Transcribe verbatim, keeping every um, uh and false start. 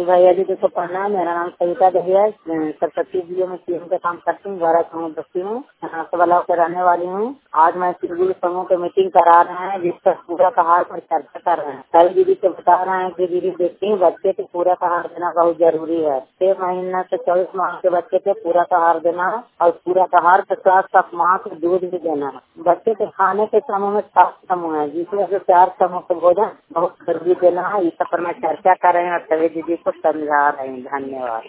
भैया जी देखो प्रणाम, मेरा नाम सविता देवी है। सरस्वती जिले में सीएम का काम करती हूँ, बारह समूह बस्ती हूँ, बलाव के रहने वाली हूँ। आज मैं सिलगुड़ी समूह की मीटिंग करा रहे हैं, जिसका पूरा कहार पर चर्चा कर रहे हैं। कई दीदी से बता रहे हैं कि दीदी देखती हूँ बच्चे को पूरा कहार देना बहुत जरूरी है। छह महीना से चौबीस माह के बच्चे को पूरा कहार देना और पूरा कहार के साथ साथ माँ को दूध भी देना। बच्चे के खाने के समूह में सात समूह है, जिसमें से चार समूह को भोजन बहुत जरूरी देना है। इस पर मैं चर्चा कर रहे हैं और सभी दीदी को समझा रहे हैं। धन्यवाद।